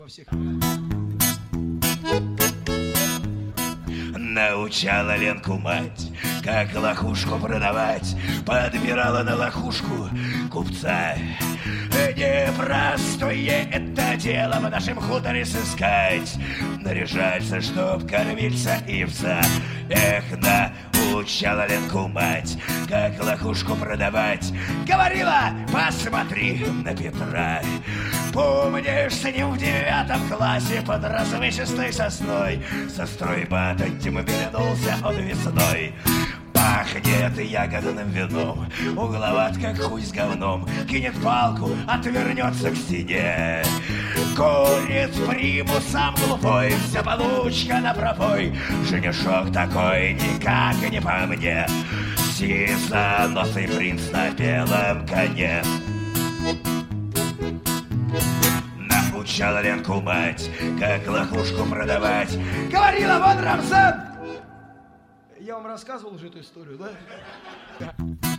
Во всех... Научала Ленку мать, как лохушку продавать, подбирала на лохушку купца. Непростое это дело в нашем хуторе сыскать, наряжаться, чтоб кормиться ивца. Эх, научала Ленку мать, как лохушку продавать, говорила, посмотри на Петра. Помнишь, с ним в 9 классе под развесистой сосной со стройбата Дима перенулся он весной. Пахнет ягодным вином, угловат, как хуй с говном, кинет палку, отвернется к стене. Курит примусом глупой, вся получка на пропой, женишок такой никак не по мне, сизоносый принц на белом коне. Научала Ленку мать, как лохушку продавать, говорила, вон Рамзан. Я вам рассказывал уже эту историю, да?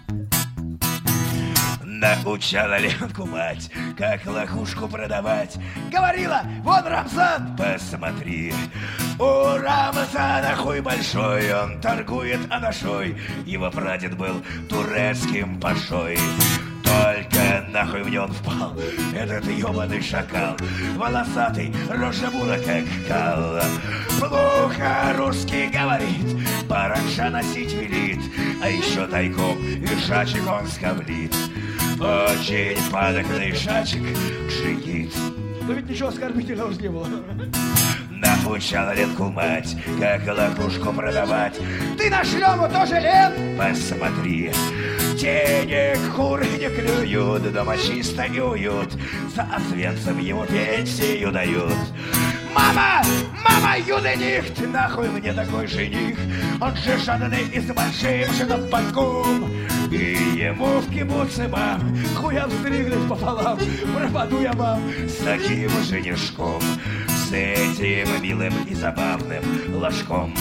Научала Ленку мать, как лохушку продавать, говорила, вон Рамзан, посмотри. У Рамзана хуй большой, он торгует анашой, его прадед был турецким пашой. Только нахуй мне он впал, этот ебаный шакал, волосатый, рожа бура, как кал. Плохо русский говорит, паранджа носить велит, а еще тайком вишачек он скоблит. Очень падокный шачек джигит. Но ведь ничего оскорбительного уже не было. Научала Ленку мать, как лохушку продавать. Ты на шлему тоже, Лен? Посмотри. Денег куры не клюют, дома чисто и уют, за Освенцим ему пенсию дают. Мама, мама, юденихт, нахуй мне такой жених, он же жадный и с большим женопадком. И ему в кибуце, мам, хуя встриглись пополам, пропаду я, мам, с таким женишком, с этим милым и забавным ложком.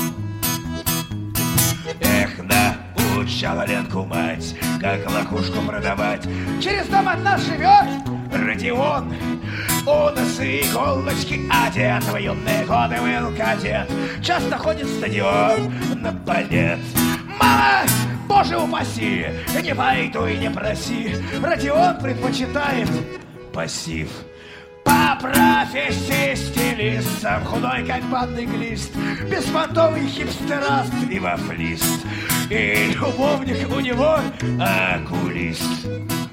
Эх, научала Ленку мать, как лохушку продавать. Через дом от нас живет Родион. Он с иголочки одет, в юные годы был кадет, часто ходит в стадион на балет. Мама, боже упаси, не пойду и не проси, Родион предпочитает пассив. По профессии стилист, сам худой, как банный глист, беспонтовый хипстераст и вафлист, и любовник у него окулист.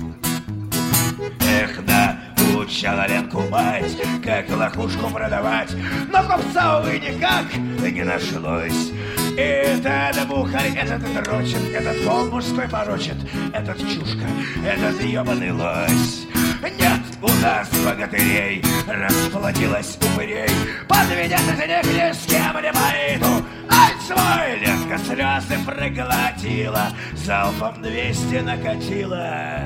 Эх, научала Ленку мать, как лохушку продавать, но купца, увы, никак не нашлось. Этот бухарь, этот дрочит, этот пол мужской порочит, этот чушка, этот ебаный лось. Нет у нас богатырей, расплодилась упырей, под меня денег ни с кем не пойду. Ай, свой Ленка слезы проглотила, залпом 200 накатила.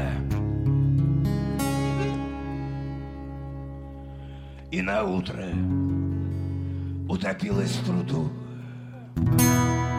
И наутро утопилась в пруду.